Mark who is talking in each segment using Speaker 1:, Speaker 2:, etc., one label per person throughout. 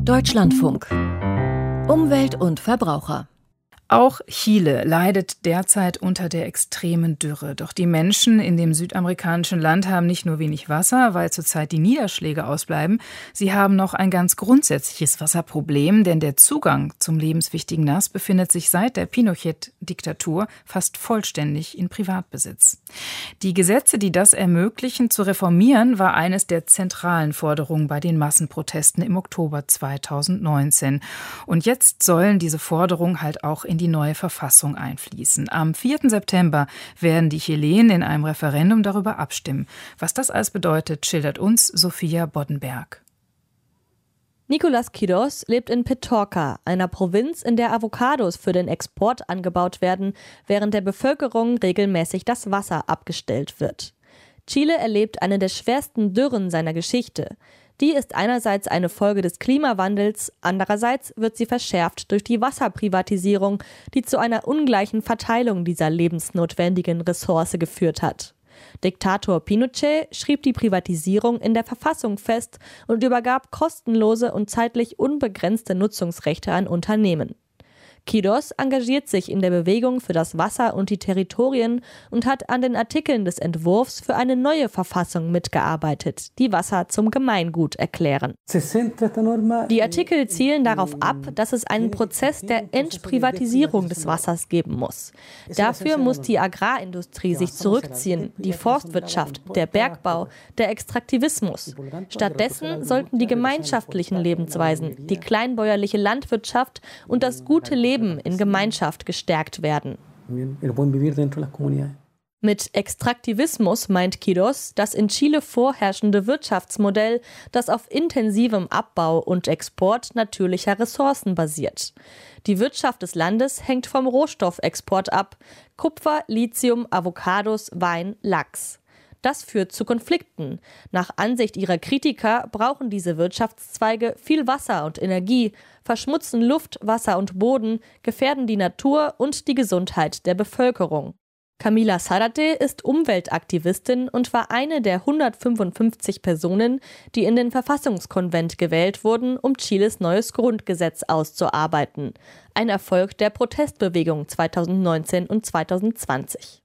Speaker 1: Deutschlandfunk. Umwelt und Verbraucher.
Speaker 2: Auch Chile leidet derzeit unter der extremen Dürre. Doch die Menschen in dem südamerikanischen Land haben nicht nur wenig Wasser, weil zurzeit die Niederschläge ausbleiben. Sie haben noch ein ganz grundsätzliches Wasserproblem, denn der Zugang zum lebenswichtigen Nass befindet sich seit der Pinochet-Diktatur fast vollständig in Privatbesitz. Die Gesetze, die das ermöglichen, zu reformieren, war eines der zentralen Forderungen bei den Massenprotesten im Oktober 2019. Und jetzt sollen diese Forderungen halt auch in die neue Verfassung einfließen. Am 4. September werden die Chilenen in einem Referendum darüber abstimmen. Was das alles bedeutet, schildert uns Sophia Boddenberg.
Speaker 3: Nicolás Quirós lebt in Petorca, einer Provinz, in der Avocados für den Export angebaut werden, während der Bevölkerung regelmäßig das Wasser abgestellt wird. Chile erlebt eine der schwersten Dürren seiner Geschichte. Die ist einerseits eine Folge des Klimawandels, andererseits wird sie verschärft durch die Wasserprivatisierung, die zu einer ungleichen Verteilung dieser lebensnotwendigen Ressource geführt hat. Diktator Pinochet schrieb die Privatisierung in der Verfassung fest und übergab kostenlose und zeitlich unbegrenzte Nutzungsrechte an Unternehmen. Quirós engagiert sich in der Bewegung für das Wasser und die Territorien und hat an den Artikeln des Entwurfs für eine neue Verfassung mitgearbeitet, die Wasser zum Gemeingut erklären. Die Artikel zielen darauf ab, dass es einen Prozess der Entprivatisierung des Wassers geben muss. Dafür muss die Agrarindustrie sich zurückziehen, die Forstwirtschaft, der Bergbau, der Extraktivismus. Stattdessen sollten die gemeinschaftlichen Lebensweisen, die kleinbäuerliche Landwirtschaft und das gute Leben in Gemeinschaft gestärkt werden. Mit Extraktivismus meint Quirós das in Chile vorherrschende Wirtschaftsmodell, das auf intensivem Abbau und Export natürlicher Ressourcen basiert. Die Wirtschaft des Landes hängt vom Rohstoffexport ab: Kupfer, Lithium, Avocados, Wein, Lachs. Das führt zu Konflikten. Nach Ansicht ihrer Kritiker brauchen diese Wirtschaftszweige viel Wasser und Energie, verschmutzen Luft, Wasser und Boden, gefährden die Natur und die Gesundheit der Bevölkerung. Camila Zárate ist Umweltaktivistin und war eine der 155 Personen, die in den Verfassungskonvent gewählt wurden, um Chiles neues Grundgesetz auszuarbeiten. Ein Erfolg der Protestbewegung 2019 und 2020.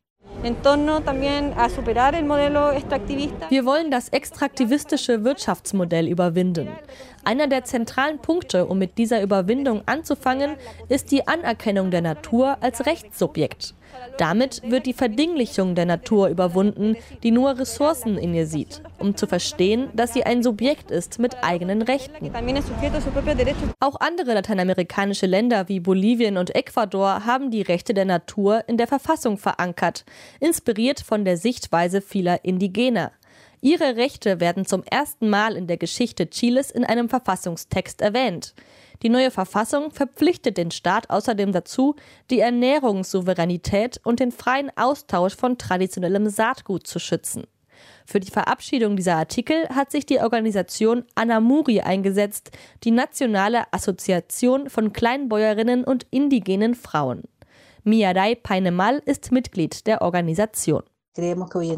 Speaker 3: Wir wollen das extraktivistische Wirtschaftsmodell überwinden. Einer der zentralen Punkte, um mit dieser Überwindung anzufangen, ist die Anerkennung der Natur als Rechtssubjekt. Damit wird die Verdinglichung der Natur überwunden, die nur Ressourcen in ihr sieht, um zu verstehen, dass sie ein Subjekt ist mit eigenen Rechten. Auch andere lateinamerikanische Länder wie Bolivien und Ecuador haben die Rechte der Natur in der Verfassung verankert, inspiriert von der Sichtweise vieler Indigener. Ihre Rechte werden zum ersten Mal in der Geschichte Chiles in einem Verfassungstext erwähnt. Die neue Verfassung verpflichtet den Staat außerdem dazu, die Ernährungssouveränität und den freien Austausch von traditionellem Saatgut zu schützen. Für die Verabschiedung dieser Artikel hat sich die Organisation Anamuri eingesetzt, die Nationale Assoziation von Kleinbäuerinnen und indigenen Frauen. Miaray Painemal ist Mitglied der Organisation. Wir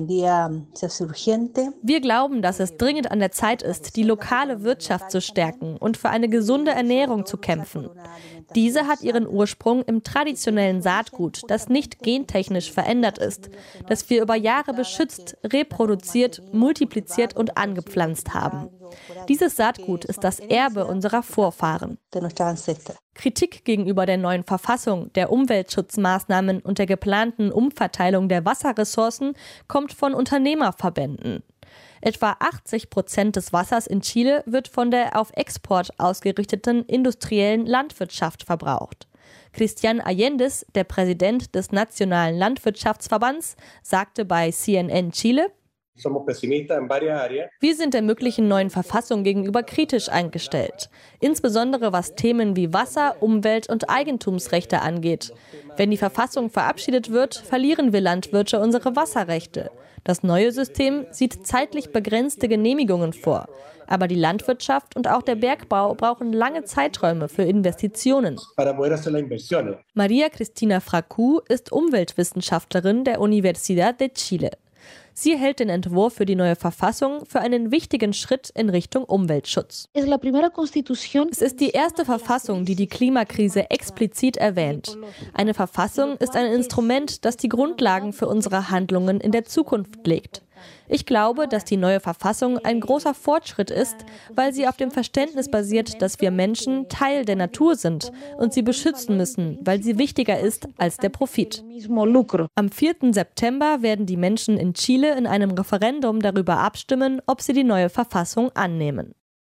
Speaker 3: glauben, dass es dringend an der Zeit ist, die lokale Wirtschaft zu stärken und für eine gesunde Ernährung zu kämpfen. Diese hat ihren Ursprung im traditionellen Saatgut, das nicht gentechnisch verändert ist, das wir über Jahre beschützt, reproduziert, multipliziert und angepflanzt haben. Dieses Saatgut ist das Erbe unserer Vorfahren. Kritik gegenüber der neuen Verfassung, der Umweltschutzmaßnahmen und der geplanten Umverteilung der Wasserressourcen kommt von Unternehmerverbänden. Etwa 80% des Wassers in Chile wird von der auf Export ausgerichteten industriellen Landwirtschaft verbraucht. Cristian Allendez, der Präsident des Nationalen Landwirtschaftsverbands, sagte bei CNN Chile: Wir sind der möglichen neuen Verfassung gegenüber kritisch eingestellt, insbesondere was Themen wie Wasser, Umwelt und Eigentumsrechte angeht. Wenn die Verfassung verabschiedet wird, verlieren wir Landwirte unsere Wasserrechte. Das neue System sieht zeitlich begrenzte Genehmigungen vor, aber die Landwirtschaft und auch der Bergbau brauchen lange Zeiträume für Investitionen. María Cristina Fracú ist Umweltwissenschaftlerin der Universidad de Chile. Sie hält den Entwurf für die neue Verfassung für einen wichtigen Schritt in Richtung Umweltschutz. Es ist die erste Verfassung, die die Klimakrise explizit erwähnt. Eine Verfassung ist ein Instrument, das die Grundlagen für unsere Handlungen in der Zukunft legt. Ich glaube, dass die neue Verfassung ein großer Fortschritt ist, weil sie auf dem Verständnis basiert, dass wir Menschen Teil der Natur sind und sie beschützen müssen, weil sie wichtiger ist als der Profit. Am 4. September werden die Menschen in Chile in einem Referendum darüber abstimmen, ob sie die neue Verfassung annehmen.